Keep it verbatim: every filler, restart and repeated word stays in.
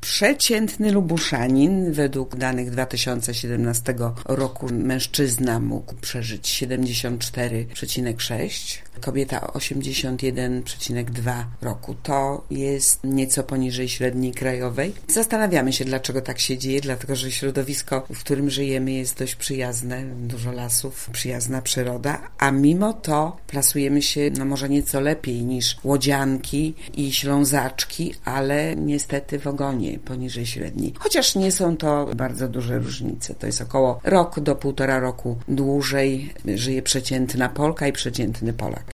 Przeciętny Lubuszanin według danych dwa tysiące siedemnastego roku mężczyzna mógł przeżyć siedemdziesiąt cztery przecinek sześć, kobieta osiemdziesiąt jeden przecinek dwa roku. To jest nieco poniżej średniej krajowej. Zastanawiamy się, dlaczego tak się dzieje, dlatego że środowisko, w którym żyjemy, jest dość przyjazne, dużo lasów, przyjazna przyroda, a mimo to plasujemy się no może nieco lepiej niż łodzianki i ślązaczki, ale niestety w ogonie poniżej średniej. Chociaż nie są to bardzo duże różnice. To jest około rok do półtora roku dłużej żyje przeciętna Polka i przeciętny Polak.